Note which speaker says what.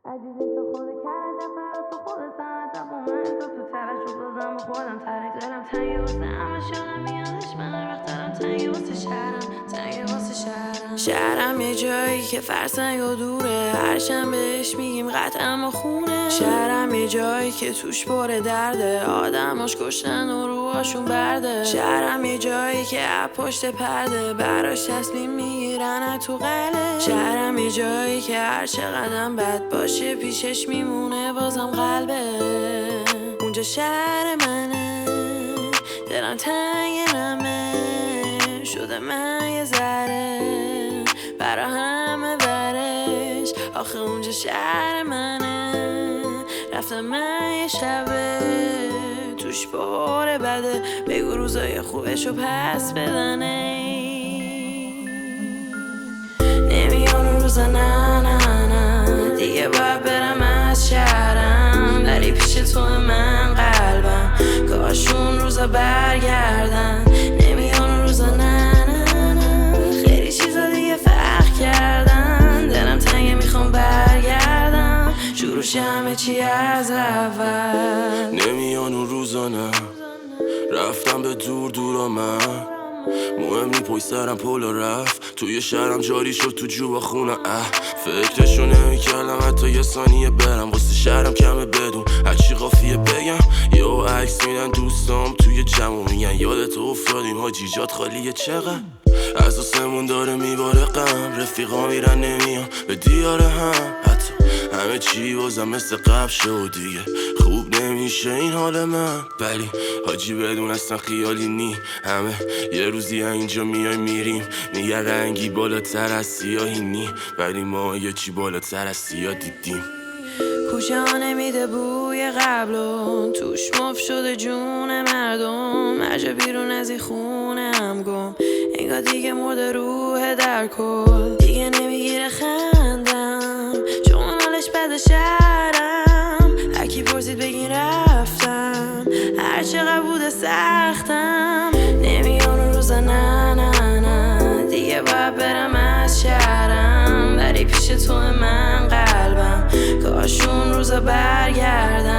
Speaker 1: عزیزی تو خود کرده فرا تو خود سمت من تو ترش رو بزن به خودم ترک دارم تنگی واسه همه شدم میادش من هر وقت دارم تنگی واسه شهرم یه جایی که فرسنگ و دوره هرچند بهش میگیم قطعم و خونه شهرم یه جایی که توش پر درده آدماش کشتن و روحاشون برده شهرم یه جایی که پشت پرده براش تصمیم میگیرن تو قله شهرم یه جایی که هر چقدر بد باشه پیشش میمونه بازم قلبه اونجا شهر منه دلم تنگ نمه شده من یه ذره برا همه برش آخه اونجا شهر منه رفتم من یه شبه توش پر بده بگو روزای خوبشو پس بدنه نمیان اون روزا نه نه نه دیگه باید برم از شهرم داری پیش تو من قلبم کاش اون روزا برگردن نمیان اون روزا نه نه نه خیلی چیزا دیگه فرق کردن دلم تنگه میخوام برگردم شروعش همه چی از اول
Speaker 2: نمیان اون روزا نه رفتم به دور دورا من مهم نی پای سرم پولا رفت توی شهرم جاری شد تو جوبا خونه فکرشو نمیکردم حتی یه ثانیه برم واسه شهرم کمه بدون هرچی قافیه بگم یا عکس میدن دوستام توی جمع میگن یادت افتادیم حاجی جات خالیه چقدر از آسمون داره میباره غم رفیقا میرن نمیان به دیاره هم حتی همه چی بازم مثل قبل شد دیگه خوب نمیشه این حال من ولی حاجی بدون اصلا خیالی نی همه یه روزی اینجا میای میریم میگه رنگی بالاتر از سیاهی نی ولی ما یه چی بالاتر از سیاه دیدیم
Speaker 1: کوچه ها نمیده بوی قبلون توش مف شده جون مردم هرجا بیرون از این خونه هم گم انگار دیگه مرده روح در کل دیگه نمیگیره خندم چون حالش بده شهرم هرکی پرسید بگین رفتم هر چقدر بوده سختم نمیان اون روزا نه نه نه دیگه باید برم از شهرم ولی پیش تو من قلبم کاش اون روزا برگردم